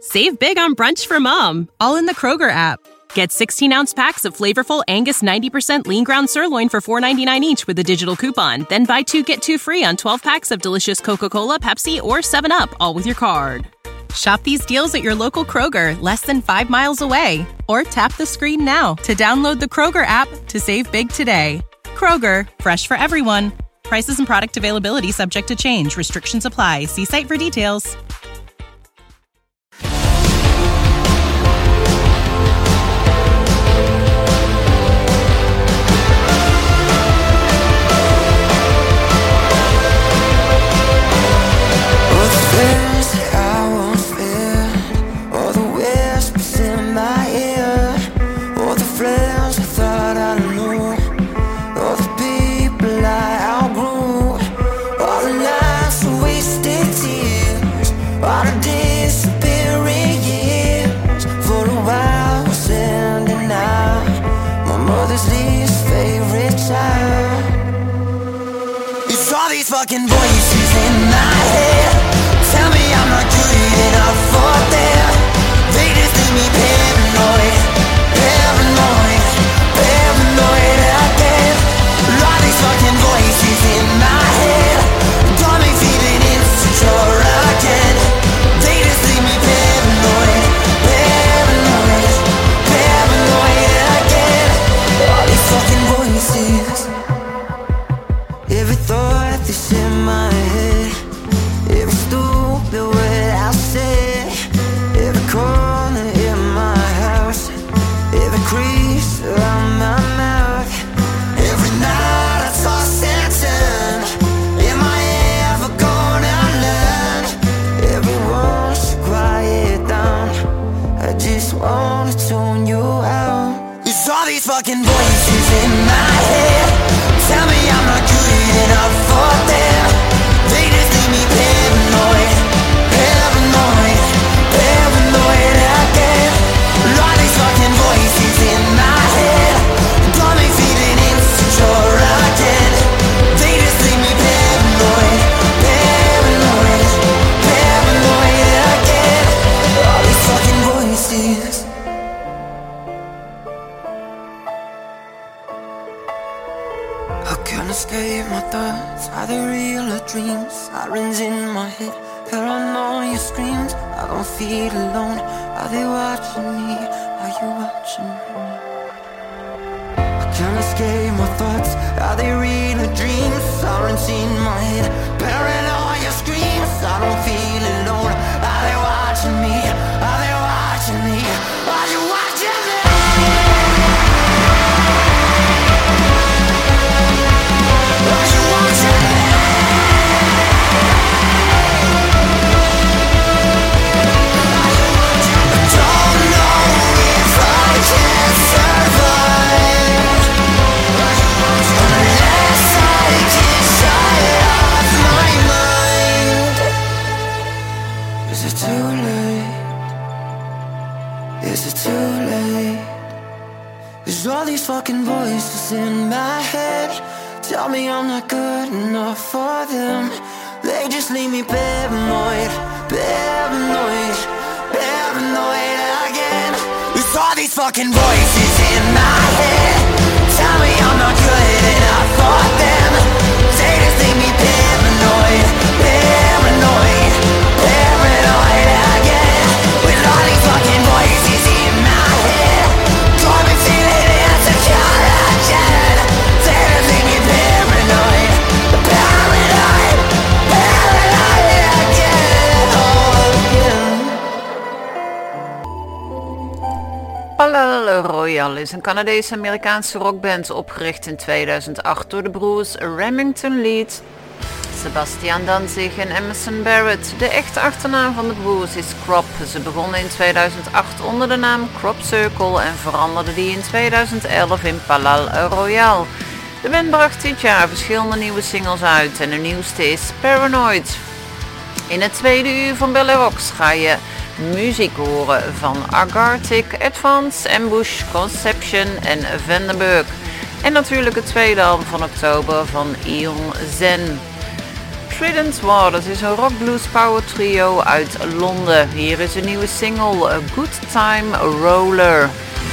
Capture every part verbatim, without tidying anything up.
Save big on brunch for mom, all in the Kroger app. Get sixteen-ounce packs of flavorful Angus ninety percent lean ground sirloin for four dollars and ninety-nine cents each with a digital coupon. Then buy two, get two free on twelve packs of delicious Coca-Cola, Pepsi, or seven up, all with your card. Shop these deals at your local Kroger, less than five miles away. Or tap the screen now to download the Kroger app to save big today. Kroger, fresh for everyone. Prices and product availability subject to change. Restrictions apply. See site for details. Fucking voices in my head tell me I'm not good enough for them. They just leave me paranoid, paranoid, paranoid again. All these fucking voices in my head got me feeling insecure again. They just leave me paranoid, paranoid, paranoid again. All these fucking voices, every thought that's in my head, every stupid word I say, every corner in my house, every crease around my mouth, every night I toss and turn. Am I ever gonna learn? Everyone should quiet down. I just wanna tune you out. It's all these fucking voices in my head tell me I'm not good enough for them. They just leave me paranoid, paranoid, paranoid again. All these fucking voices in my head got me feeling insecure again. They just leave me paranoid, paranoid, paranoid again. All these fucking voices. I can't escape my thoughts. Are they real or dreams? Sirens in my head, paranoia screams. I don't feel alone. Are they watching me? Are you watching me? I can't escape my thoughts. Are they real or dreams? Sirens in my head, paranoia screams. I don't feel alone. Are they watching me? Are they watching me? Are you watching me? All these fucking voices in my head tell me I'm not good enough for them. They just leave me paranoid, paranoid, paranoid again. It's all these fucking voices in my head tell me I'm not good enough for them. They just leave me paranoid, paranoid, paranoid again. With all these fucking voices in my head got me feeling Palal Royal is een Canadees-Amerikaanse rockband opgericht in tweeduizend acht door de broers Remington Lead, Sebastian Danzig en Emerson Barrett. De echte achternaam van de broers is Crop. Ze begonnen in tweeduizend acht onder de naam Crop Circle en veranderden die in tweeduizend elf in Palal Royal. De band bracht dit jaar verschillende nieuwe singles uit en de nieuwste is Paranoid. In het tweede uur van Belle Rocks ga je muziek horen van Agartic, Advance, Ambush, Conception en Vandenberg. En natuurlijk het tweede album van oktober van Ion Zen. Trident War, dat is een rock blues power trio uit Londen. Hier is een nieuwe single, A Good Time Roller.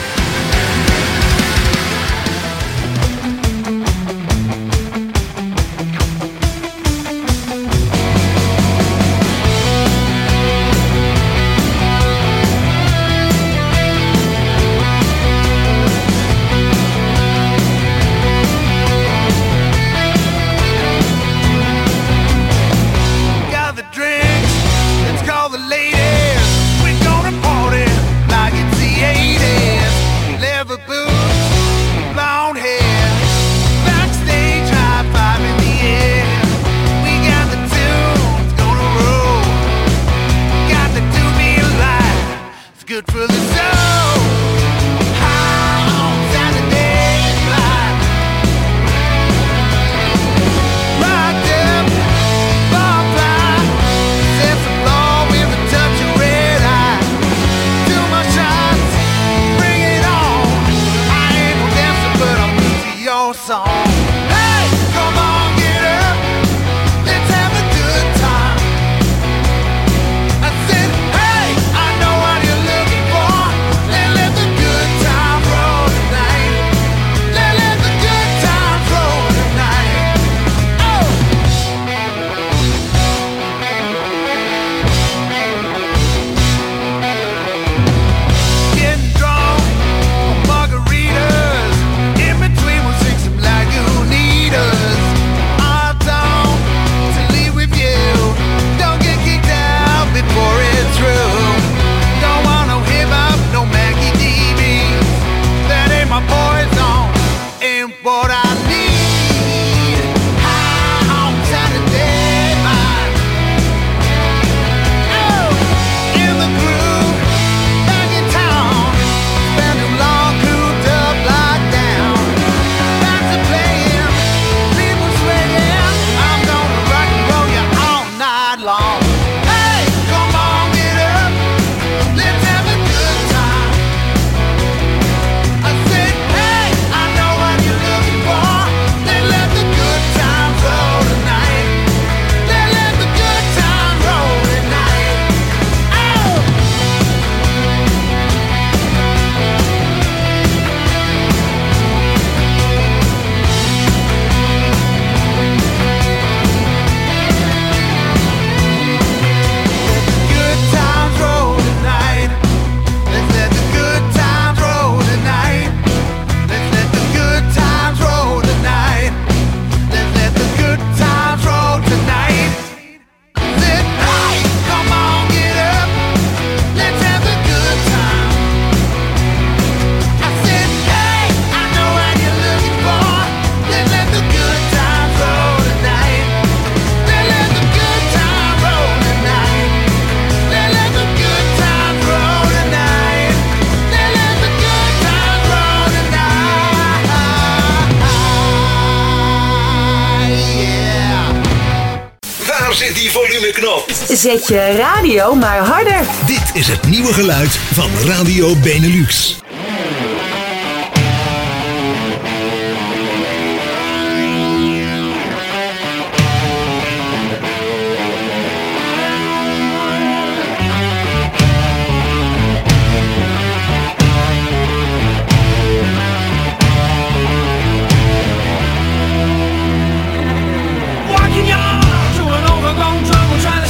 Zet je radio maar harder. Dit is het nieuwe geluid van Radio Benelux.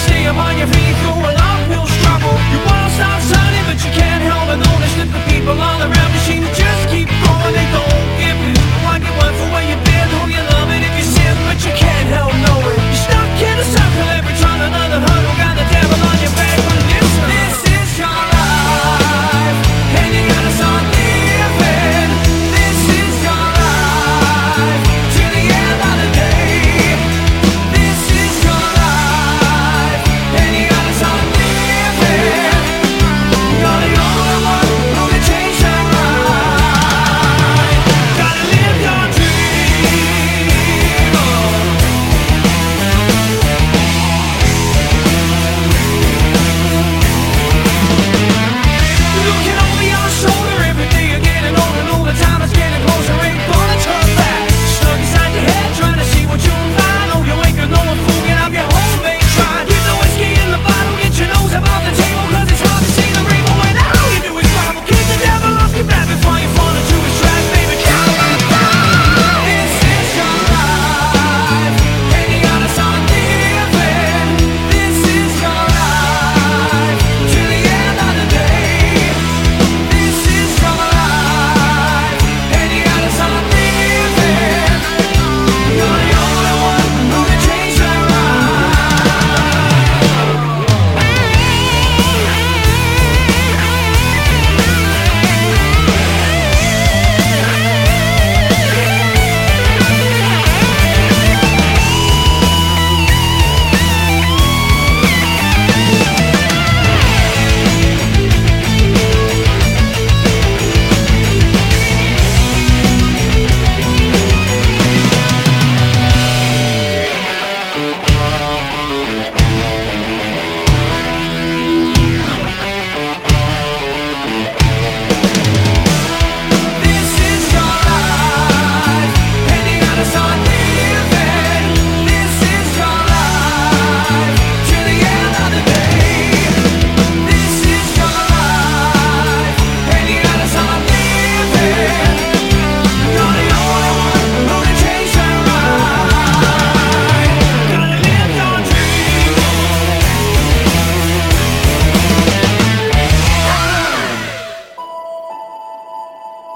On your feet through an uphill struggle. You wanna stop signing, but you can't help but notice that the people are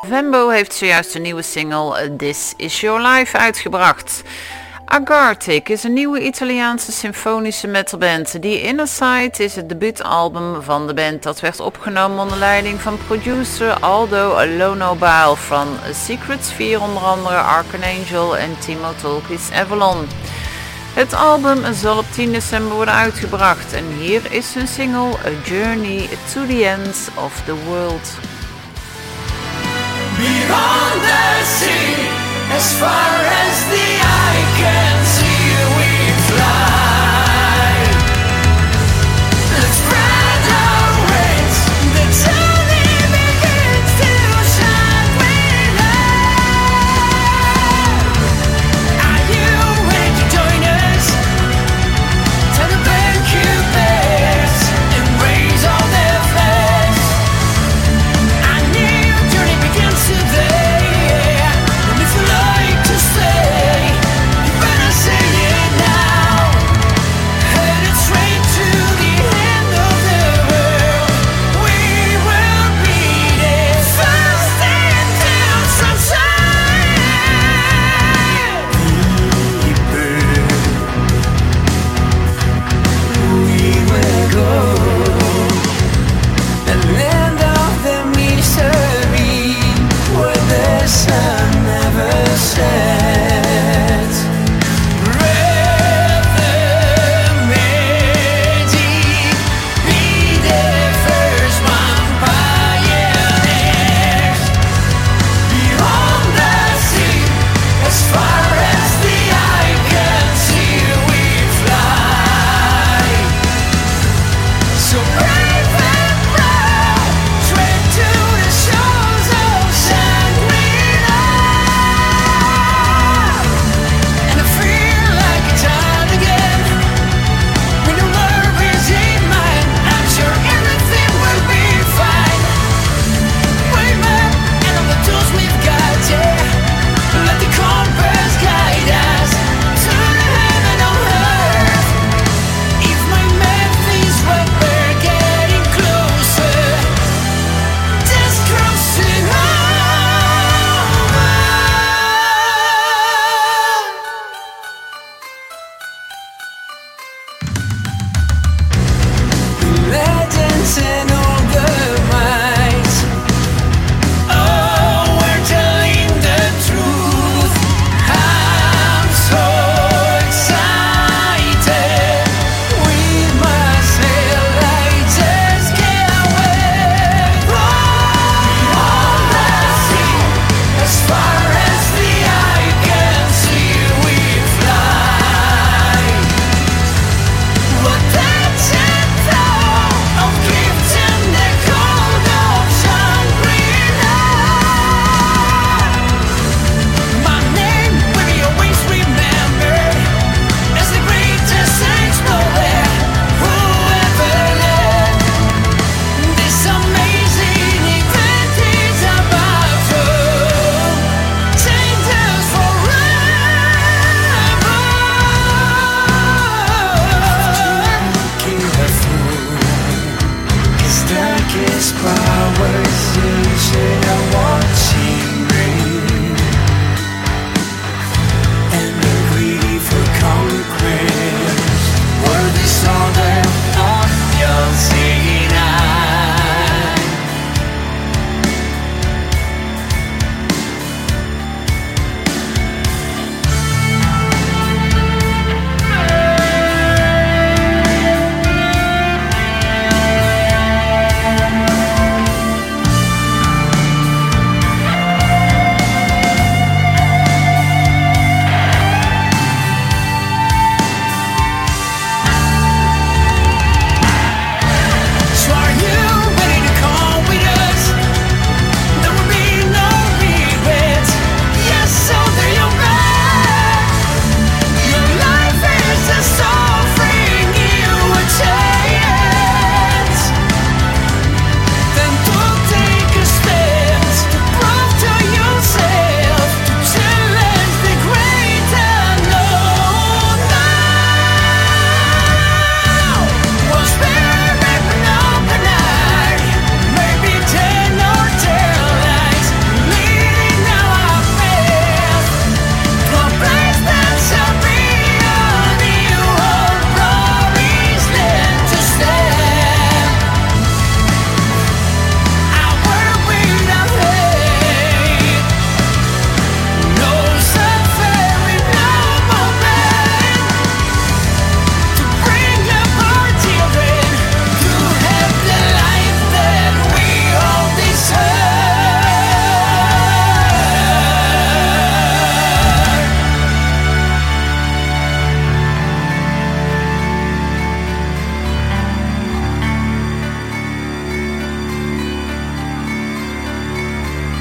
Vembo heeft zojuist een nieuwe single This Is Your Life uitgebracht. Agartic is een nieuwe Italiaanse symfonische metalband. The Inner Side is het debuutalbum van de band dat werd opgenomen onder leiding van producer Aldo Lonobile van Secret Sphere, onder andere Archangel en Timo Tolkki's Avalon. Het album zal op tien december worden uitgebracht en hier is hun single A Journey to the Ends of the World. Beyond the sea, as far as the eye can see, we fly. Let's spread our wings, the journey begins to shine with us. Are you ready to join us? Turn the blank you bears and raise all their flags. A new journey begins today.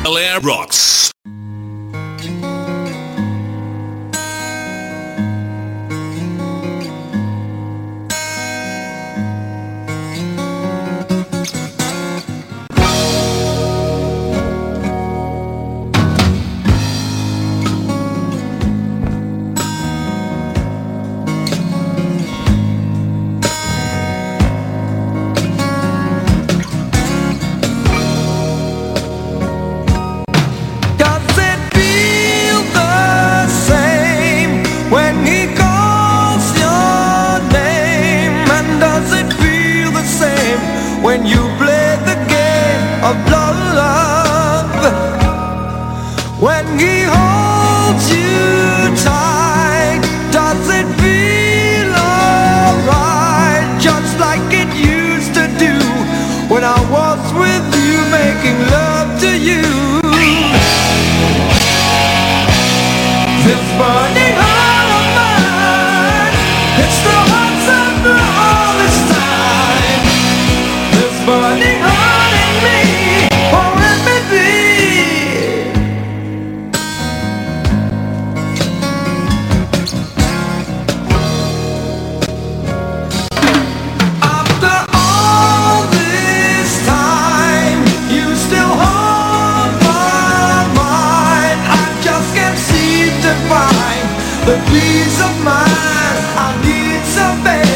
Bel-Air Rocks. When you play the game of love, when he holds you tight, does it feel alright? Just like it used to do when I was with you, making love to you. This burning heart of mine, it still hurts after all this time. Burning heart in me, oh let me be. After all this time, you still hold my mind. I just can't seem to find the peace of mind I need so bad.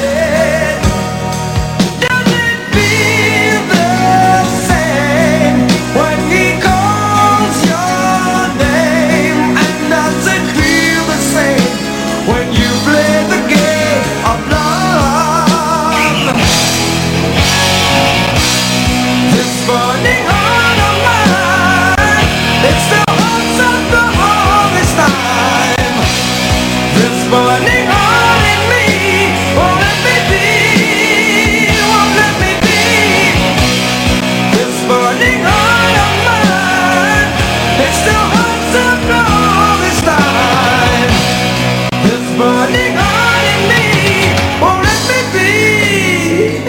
Burning heart in me, won't let me be, won't let me be. This burning heart of mine, it still hurts after all this time. This burning heart in me, won't let me be.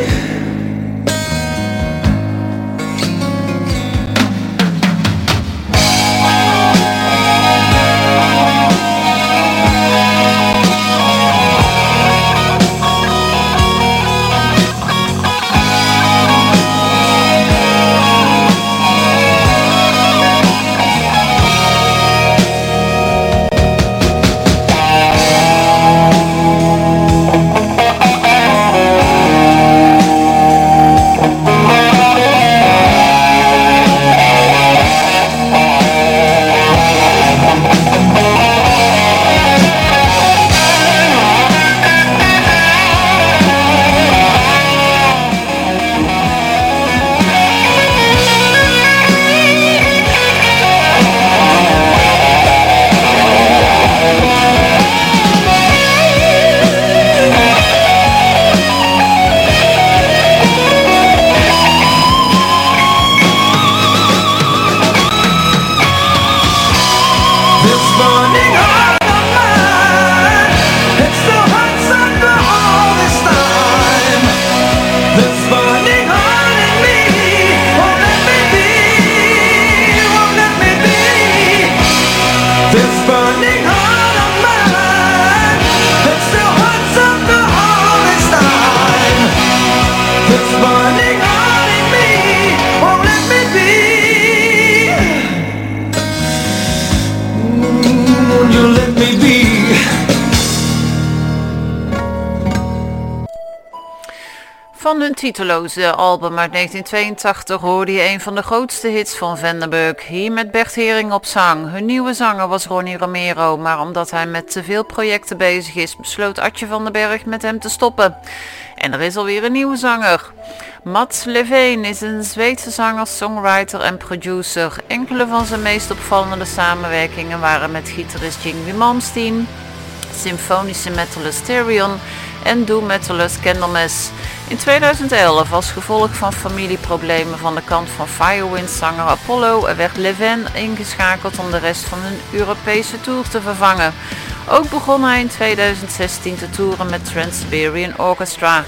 Van hun titeloze album uit negentien tweeëntachtig hoorde je een van de grootste hits van Vandenberg, hier met Bert Hering op zang. Hun nieuwe zanger was Ronnie Romero, maar omdat hij met te veel projecten bezig is, besloot Adje van den Berg met hem te stoppen. En er is alweer een nieuwe zanger. Mats Levén is een Zweedse zanger, songwriter en producer. Enkele van zijn meest opvallende samenwerkingen waren met gitarist Yngwie Malmsteen, symfonische metalist Therion en doom metalist Candlemass. In tweeduizend elf, als gevolg van familieproblemen van de kant van Firewind-zanger Apollo, werd Levén ingeschakeld om de rest van hun Europese tour te vervangen. Ook begon hij in tweeduizend zestien te toeren met Trans-Siberian Orchestra.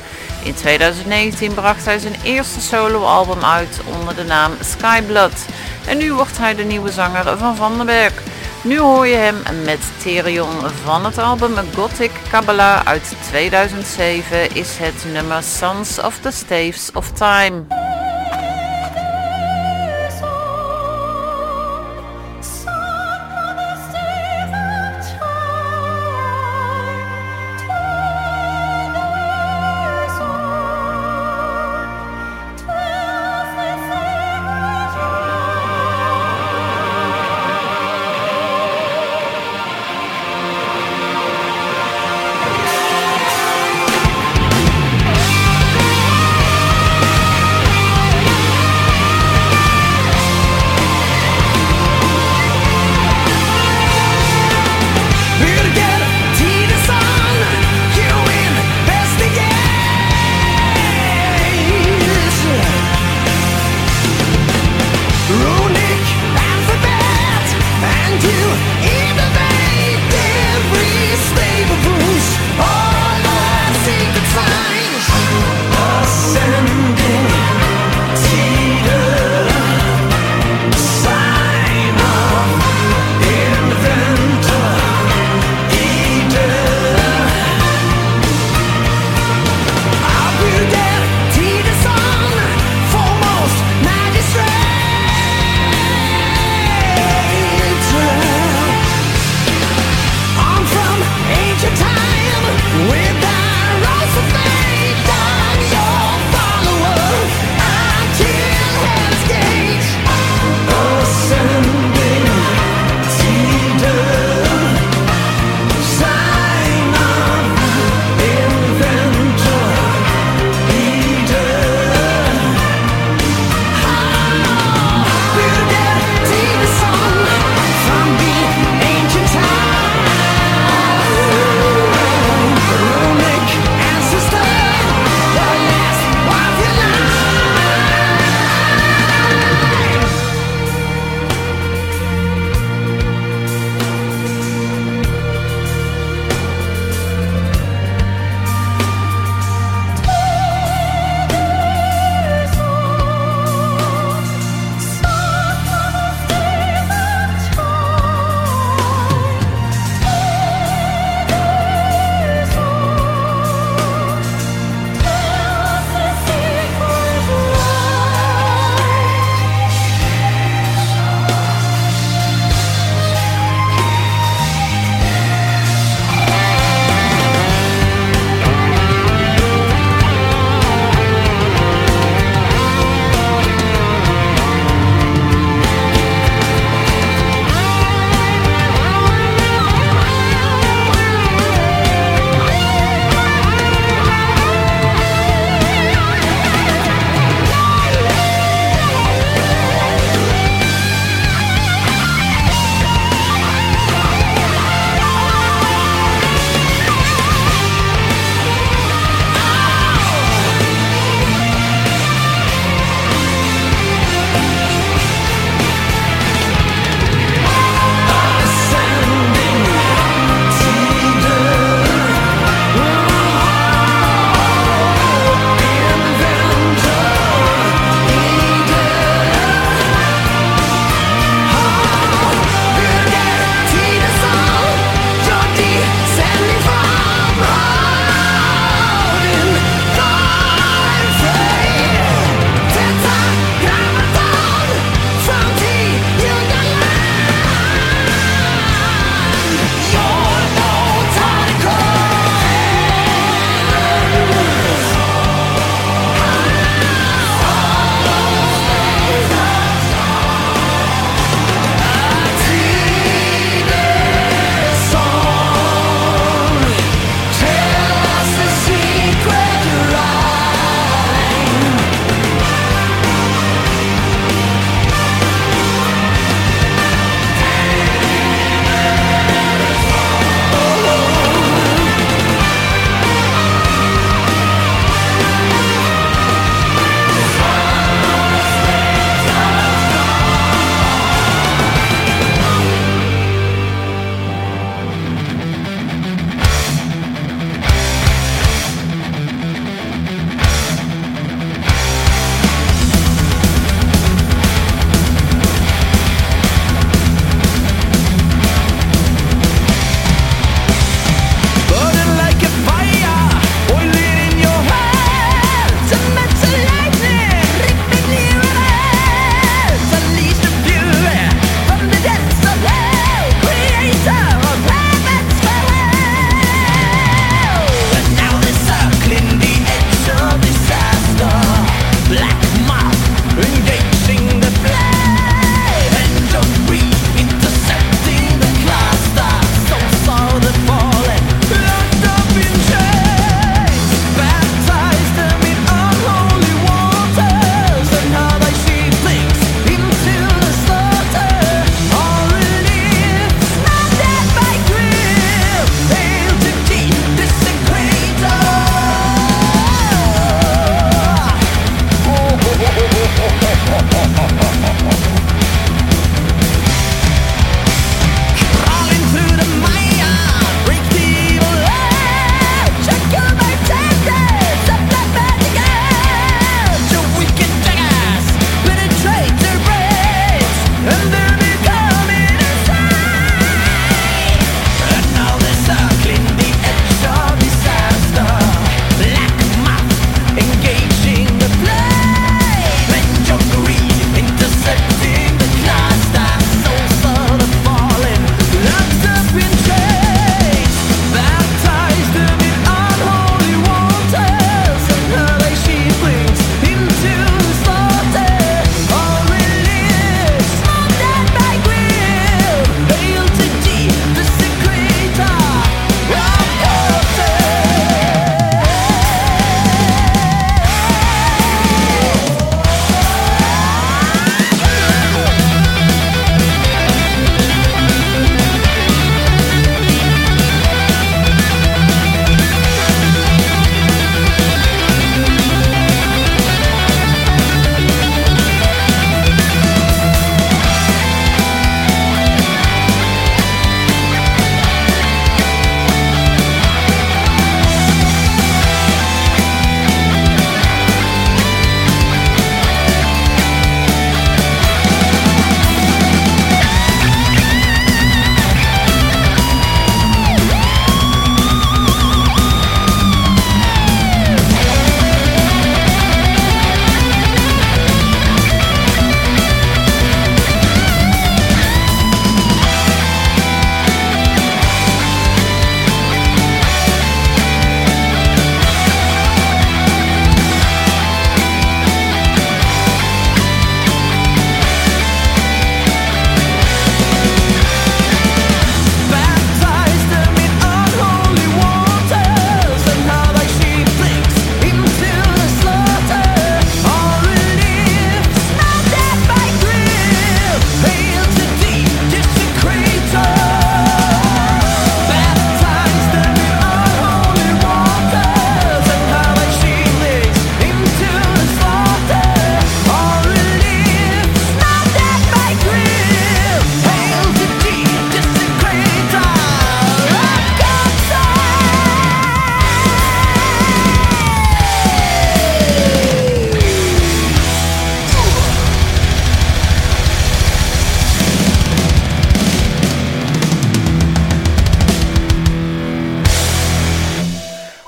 In twintig negentien bracht hij zijn eerste soloalbum uit onder de naam Skyblood. En nu wordt hij de nieuwe zanger van Vandenberg. Nu hoor je hem met Therion van het album Gothic Kabbalah uit tweeduizend zeven is het nummer Sons of the Staves of Time.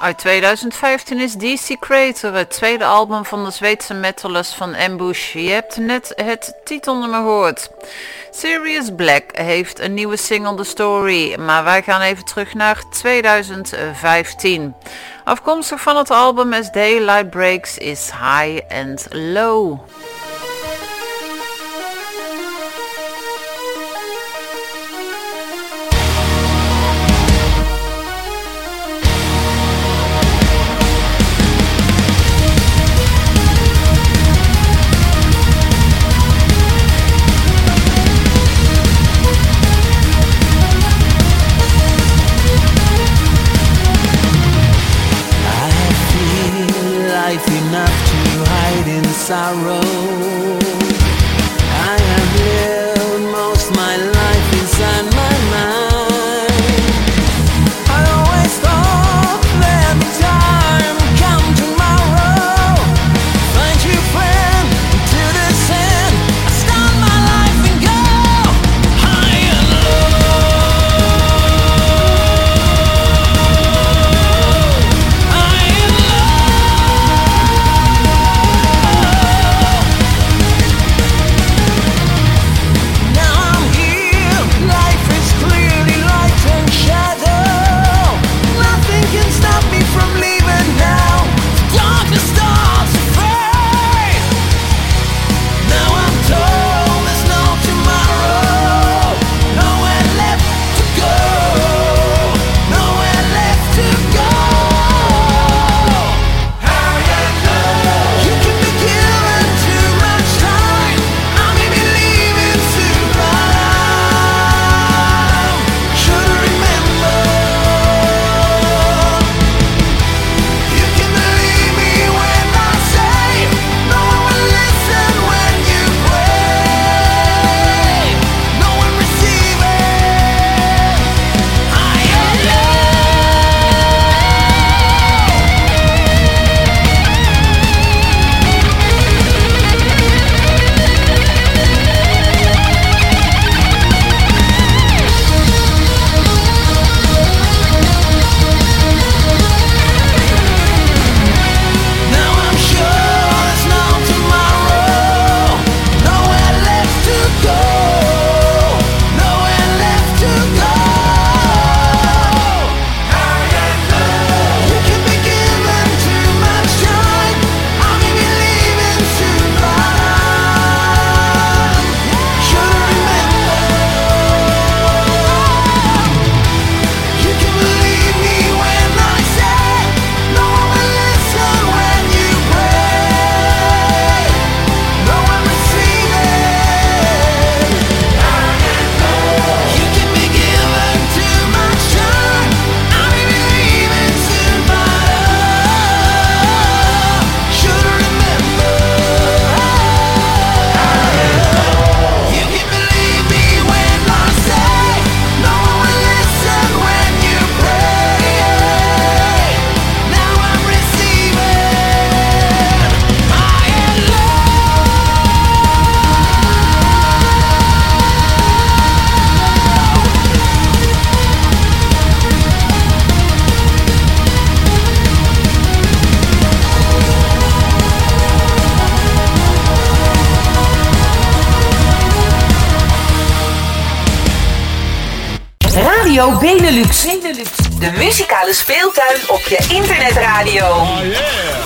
Uit tweeduizend vijftien is D C Creator, het tweede album van de Zweedse metalist van Ambush. Je hebt net het titelnummer gehoord. Sirius Black heeft een nieuwe single, The Story, maar wij gaan even terug naar tweeduizend vijftien. Afkomstig van het album As Daylight Breaks is High and Low. Sorrow. I have lived most my life inside my mind. I always thought that the time would come tomorrow. Find you friend to this end. I start my life and go high and low. High and low. Radio Benelux. Benelux. De muzikale speeltuin op je internetradio. Oh yeah.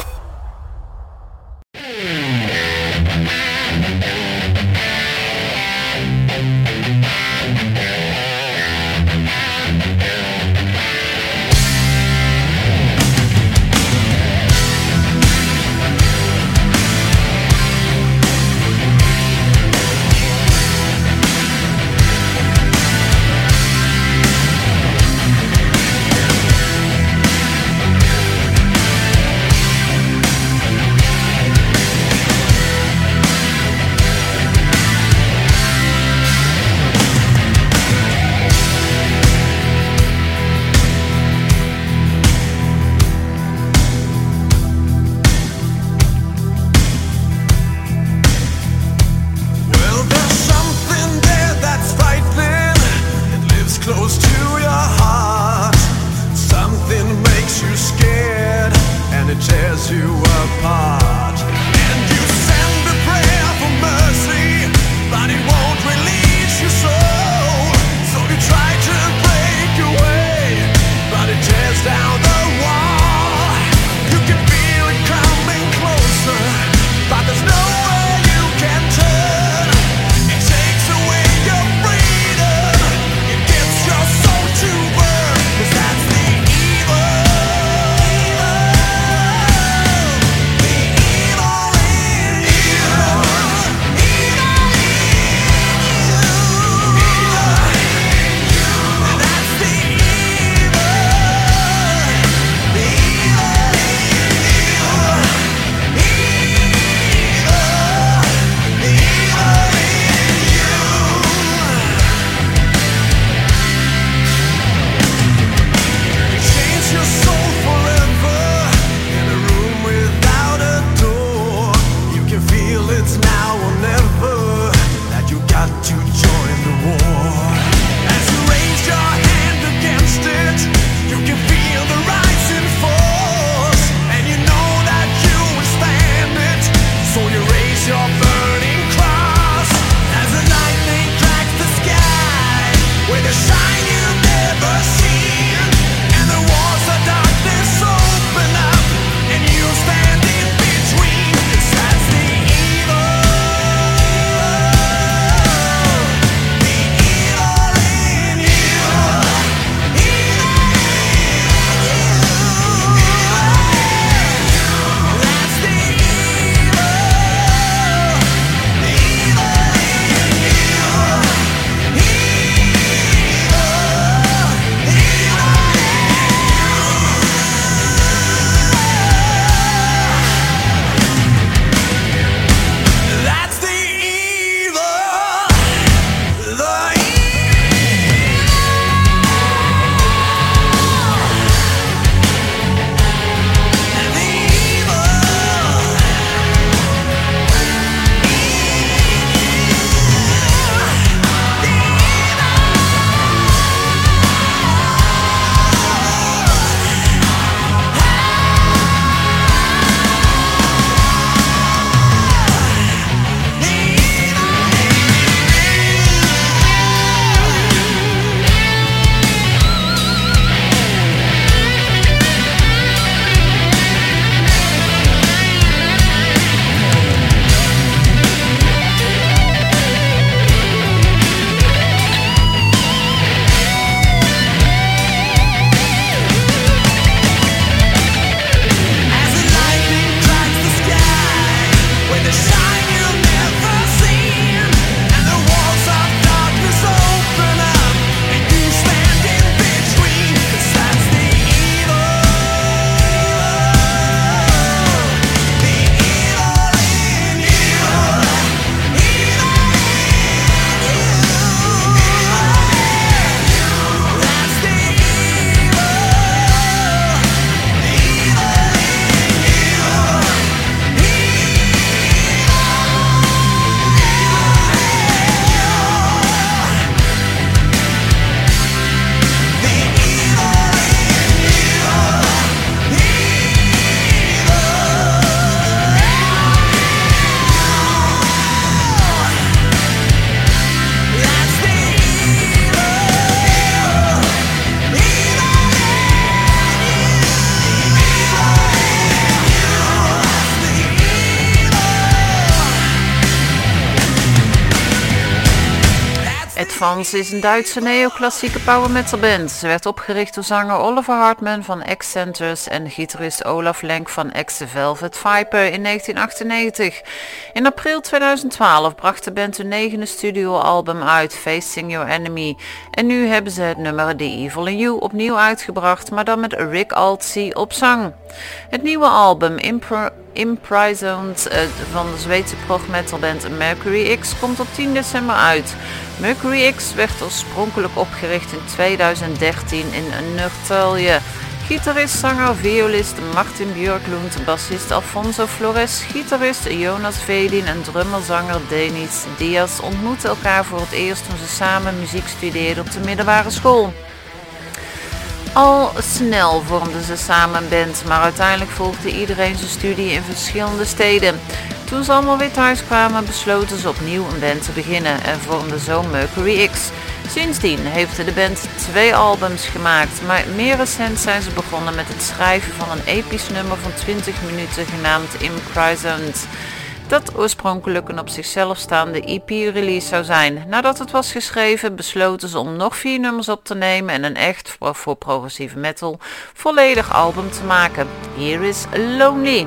Advance is een Duitse neoclassieke power metal band. Ze werd opgericht door zanger Oliver Hartman van X-Centers en gitarist Olaf Lenk van Ex Velvet Viper in negentien achtennegentig. In april tweeduizend twaalf bracht de band hun negende studioalbum uit, Facing Your Enemy. En nu hebben ze het nummer The Evil in You opnieuw uitgebracht, maar dan met Rick Altsey op zang. Het nieuwe album Impro- Imprisoned uh, van de Zweedse prog metalband Mercury X komt op tien december uit. Mercury X werd oorspronkelijk opgericht in tweeduizend dertien in Norrtälje. Gitarist, zanger, violist Martin Björklund, bassist Alfonso Flores, gitarist Jonas Vedin en drummerzanger Denis Diaz ontmoetten elkaar voor het eerst toen ze samen muziek studeerden op de middelbare school. Al snel vormden ze samen een band, maar uiteindelijk volgde iedereen zijn studie in verschillende steden. Toen ze allemaal weer thuis kwamen, besloten ze opnieuw een band te beginnen en vormden zo Mercury X. Sindsdien heeft de band twee albums gemaakt, maar meer recent zijn ze begonnen met het schrijven van een episch nummer van twintig minuten genaamd Imprisoned. Dat oorspronkelijk een op zichzelf staande E P-release zou zijn. Nadat het was geschreven besloten ze om nog vier nummers op te nemen en een echt, voor progressieve metal, volledig album te maken. Here is Lonely.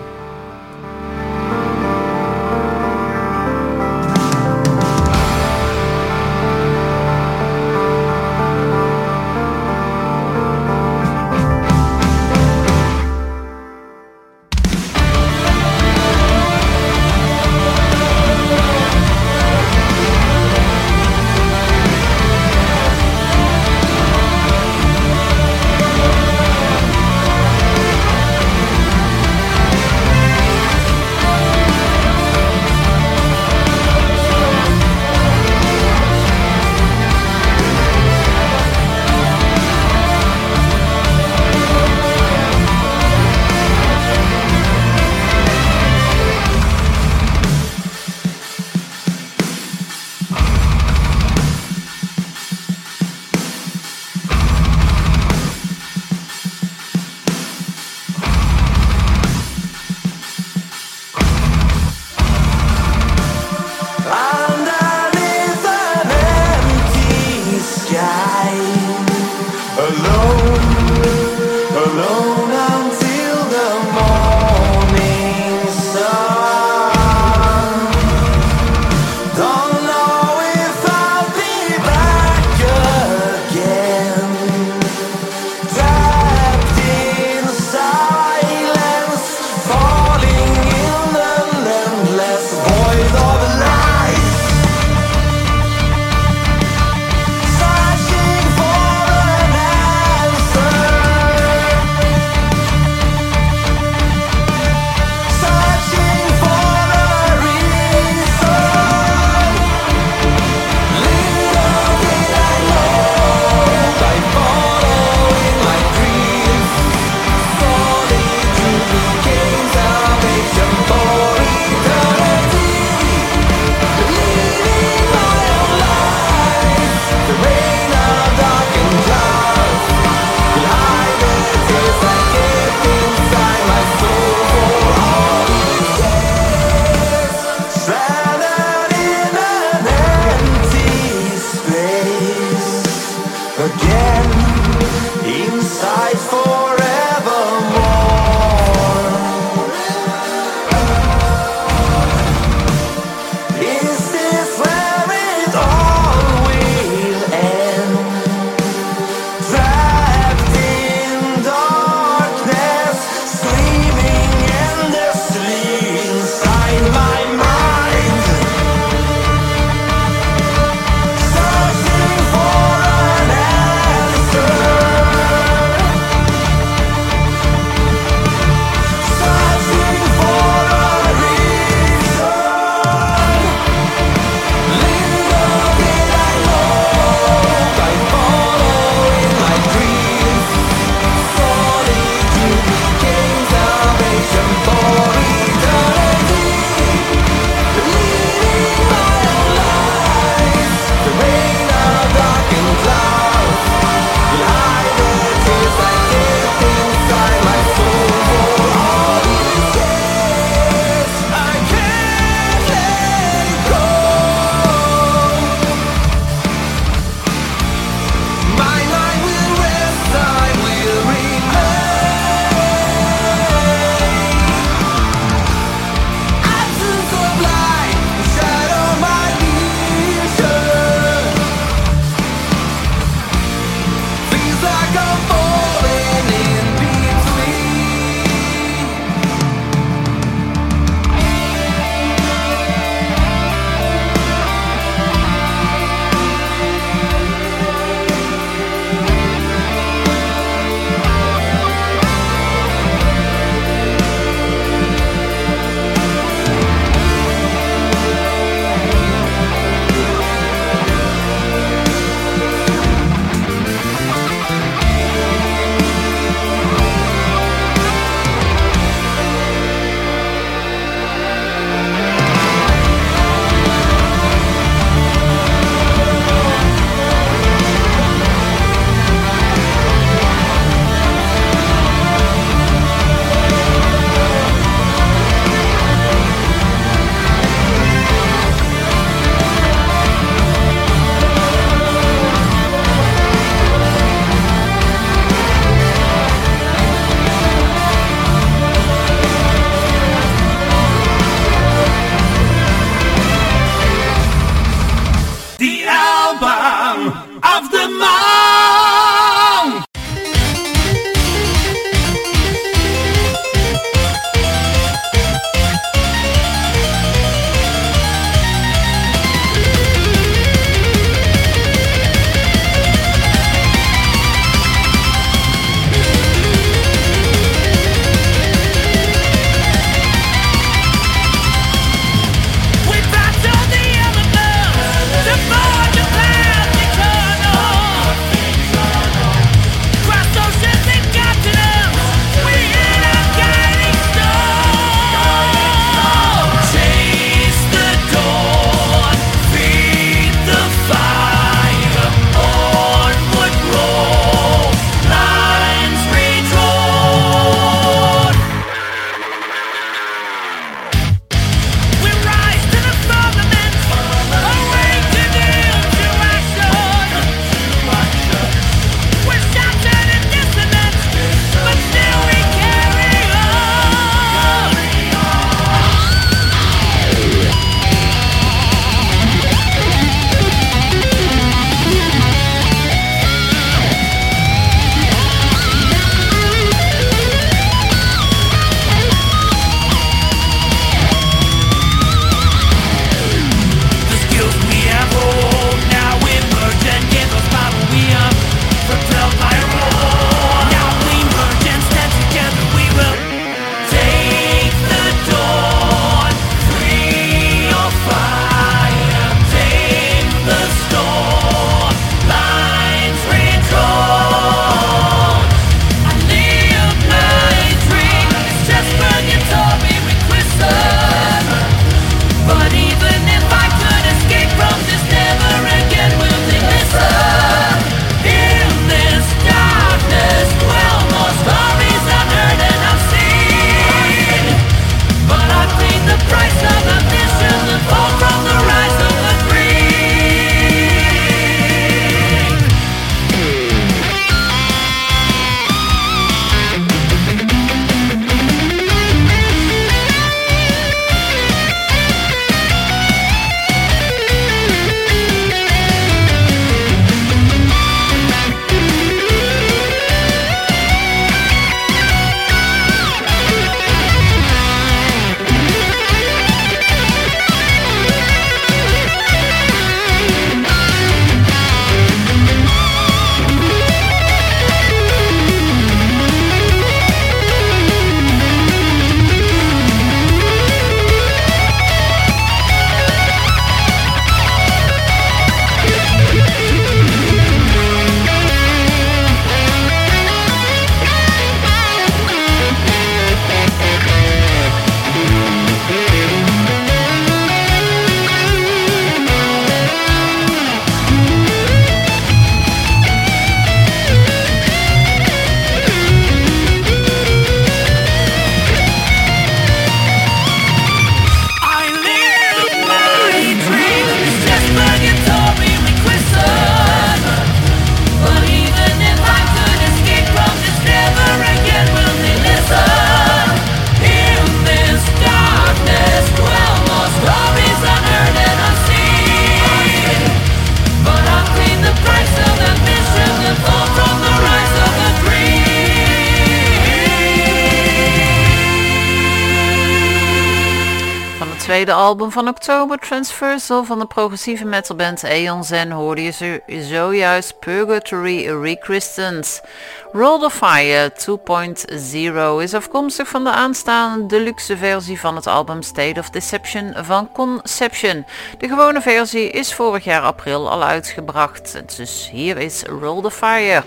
tweede album van oktober, Transversal van de progressieve metalband Aeons, en hoorde je zo, zojuist Purgatory Rechristened. Roll the Fire twee punt nul is afkomstig van de aanstaande deluxe versie van het album State of Deception van Conception. De gewone versie is vorig jaar april al uitgebracht, dus hier is Roll the Fire.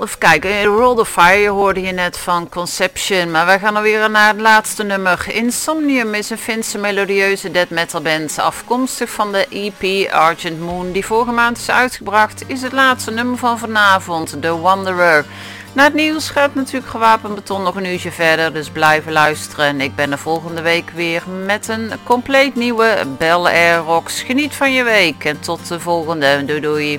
even kijken. World of Fire hoorde je net van Conception. Maar wij gaan alweer naar het laatste nummer. Insomnium is een Finse melodieuze death metal band. Afkomstig van de E P Argent Moon die vorige maand is uitgebracht. Is het laatste nummer van vanavond. The Wanderer. Na het nieuws gaat natuurlijk Gewapend Beton nog een uurtje verder. Dus blijven luisteren. Ik ben er volgende week weer met een compleet nieuwe Bel Air Rocks. Geniet van je week. En tot de volgende. Doei doei.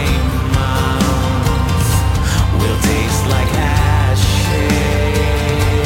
Will taste like ashes.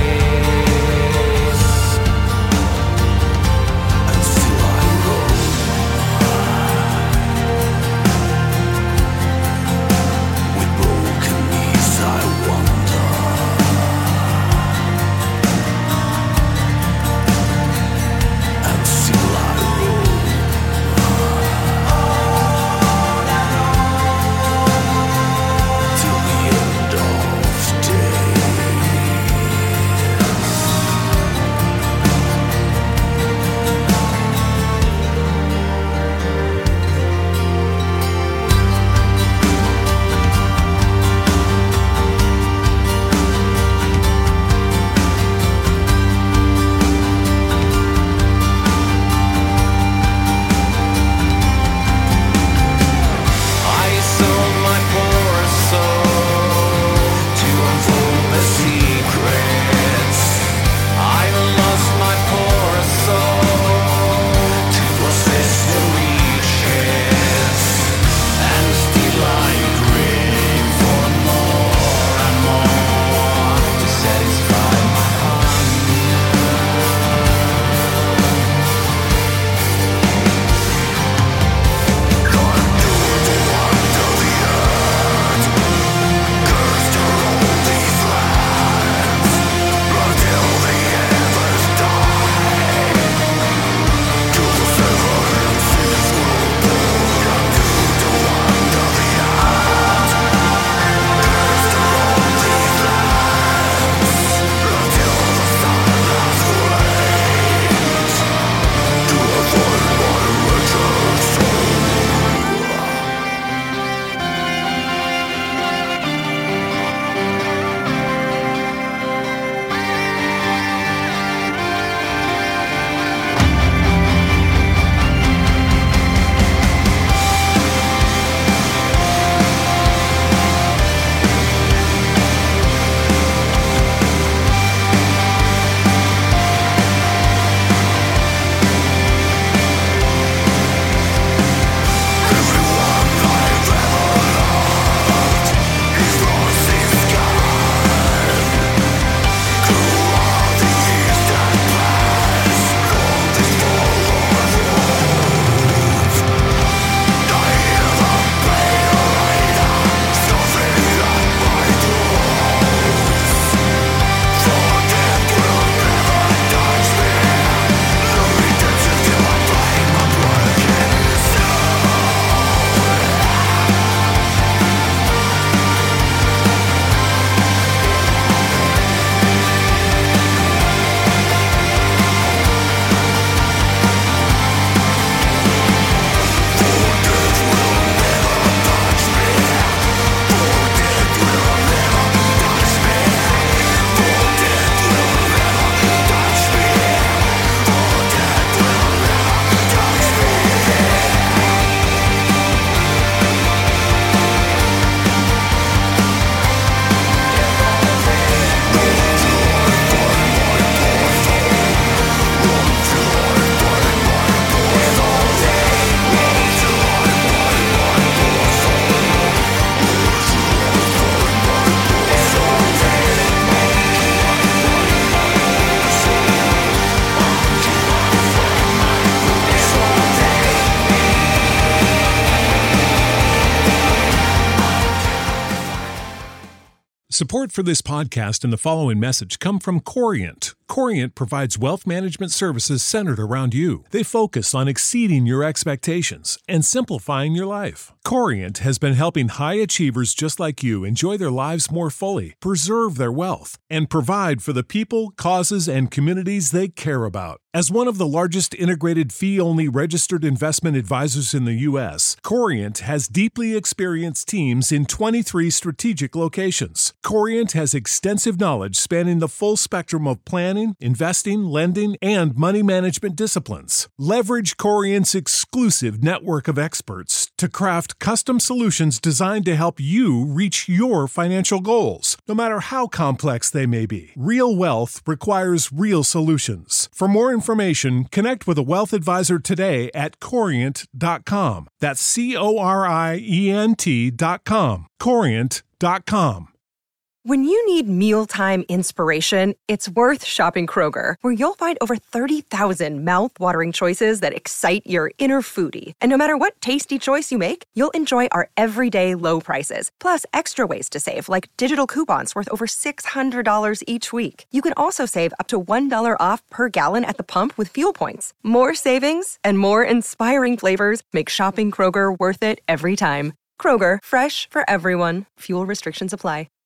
Support for this podcast and the following message come from Corient. Corient provides wealth management services centered around you. They focus on exceeding your expectations and simplifying your life. Corient has been helping high achievers just like you enjoy their lives more fully, preserve their wealth, and provide for the people, causes, and communities they care about. As one of the largest integrated fee-only registered investment advisors in the U S, Corient has deeply experienced teams in twenty-three strategic locations. Corient has extensive knowledge spanning the full spectrum of planning, investing, lending, and money management disciplines. Leverage Corient's exclusive network of experts to craft custom solutions designed to help you reach your financial goals, no matter how complex they may be. Real wealth requires real solutions. For more information, connect with a wealth advisor today at corient dot com. That's C O R I E N T dot com. corient dot com. When you need mealtime inspiration, it's worth shopping Kroger, where you'll find over thirty thousand mouth-watering choices that excite your inner foodie. And no matter what tasty choice you make, you'll enjoy our everyday low prices, plus extra ways to save, like digital coupons worth over six hundred dollars each week. You can also save up to one dollar off per gallon at the pump with fuel points. More savings and more inspiring flavors make shopping Kroger worth it every time. Kroger, fresh for everyone. Fuel restrictions apply.